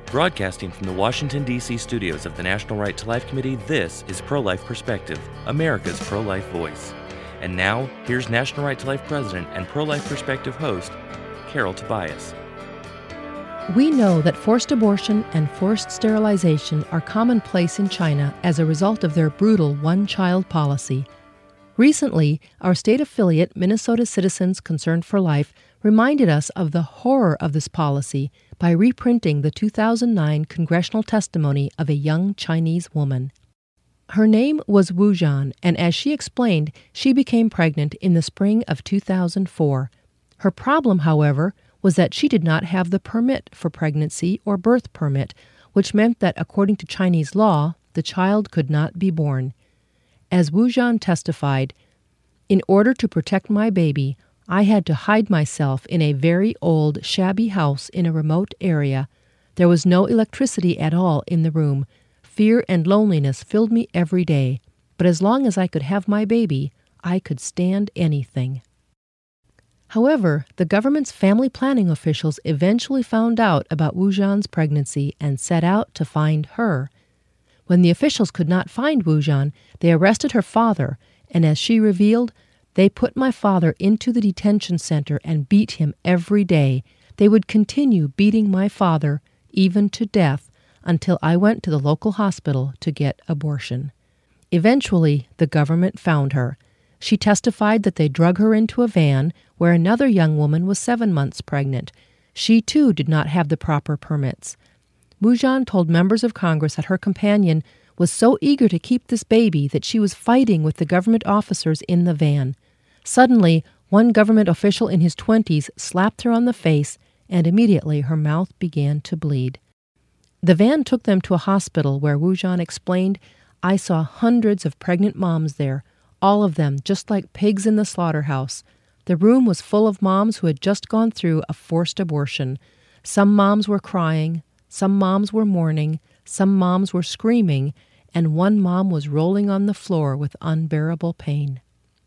Broadcasting from the Washington, D.C. studios of the National Right to Life Committee, this is Pro-Life Perspective, America's pro-life voice. And now, here's National Right to Life President and Pro-Life Perspective host, Carol Tobias. We know that forced abortion and forced sterilization are commonplace in China as a result of their brutal one-child policy. Recently, our state affiliate, Minnesota Citizens Concerned for Life, reminded us of the horror of this policy by reprinting the 2009 congressional testimony of a young Chinese woman. Her name was Wu Zhan, and as she explained, she became pregnant in the spring of 2004. Her problem, however, was that she did not have the permit for pregnancy or birth permit, which meant that according to Chinese law, the child could not be born. As Wu Zhan testified, "In order to protect my baby, I had to hide myself in a very old, shabby house in a remote area. There was no electricity at all in the room. Fear and loneliness filled me every day, but as long as I could have my baby, I could stand anything." However, the government's family planning officials eventually found out about Wu Zhan's pregnancy and set out to find her. When the officials could not find Wu Zhan, they arrested her father, and as she revealed, "They put my father into the detention center and beat him every day. They would continue beating my father, even to death, until I went to the local hospital to get abortion." Eventually, the government found her. She testified that they drug her into a van where another young woman was 7 months pregnant. She, too, did not have the proper permits. Wu Zhan told members of Congress that her companion was so eager to keep this baby that she was fighting with the government officers in the van. Suddenly, one government official in his 20s slapped her on the face, and immediately her mouth began to bleed. The van took them to a hospital where Wu Zhan explained, "I saw hundreds of pregnant moms there, all of them just like pigs in the slaughterhouse. The room was full of moms who had just gone through a forced abortion. Some moms were crying, some moms were mourning, some moms were screaming, and one mom was rolling on the floor with unbearable pain."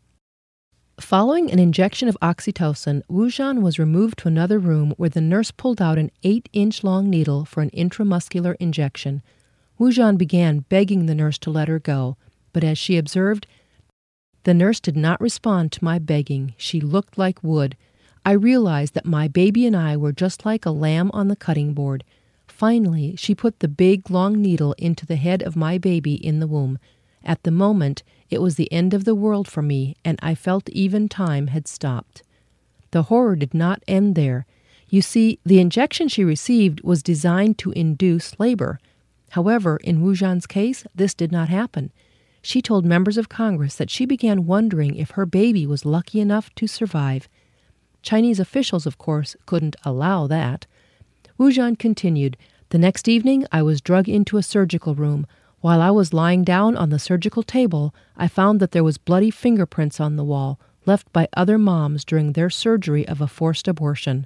Following an injection of oxytocin, Wu Zhan was removed to another room where the nurse pulled out an 8-inch-long needle for an intramuscular injection. Wu Zhan began begging the nurse to let her go, but as she observed, "The nurse did not respond to my begging. She looked like wood. I realized that my baby and I were just like a lamb on the cutting board. Finally, she put the big, long needle into the head of my baby in the womb. At the moment, it was the end of the world for me, and I felt even time had stopped." The horror did not end there. You see, the injection she received was designed to induce labor. However, in Wu Zhan's case, this did not happen. She told members of Congress that she began wondering if her baby was lucky enough to survive. Chinese officials, of course, couldn't allow that. Wu Zhan continued, "The next evening, I was dragged into a surgical room. While I was lying down on the surgical table, I found that there was bloody fingerprints on the wall, left by other moms during their surgery of a forced abortion.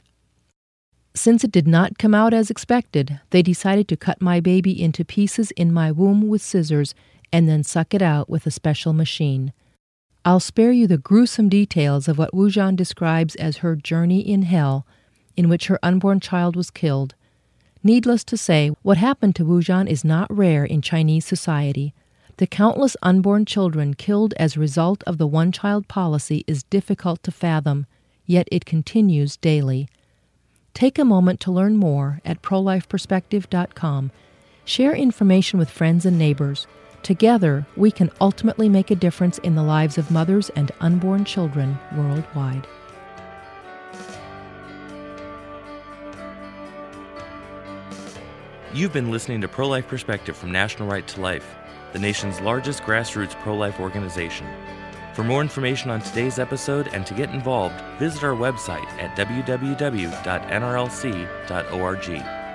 Since it did not come out as expected, they decided to cut my baby into pieces in my womb with scissors and then suck it out with a special machine." I'll spare you the gruesome details of what Wu Zhan describes as her journey in hell, in which her unborn child was killed. Needless to say, what happened to Wu Zhan is not rare in Chinese society. The countless unborn children killed as a result of the one-child policy is difficult to fathom, yet it continues daily. Take a moment to learn more at prolifeperspective.com. Share information with friends and neighbors. Together, we can ultimately make a difference in the lives of mothers and unborn children worldwide. You've been listening to Pro-Life Perspective from National Right to Life, the nation's largest grassroots pro-life organization. For more information on today's episode and to get involved, visit our website at www.nrlc.org.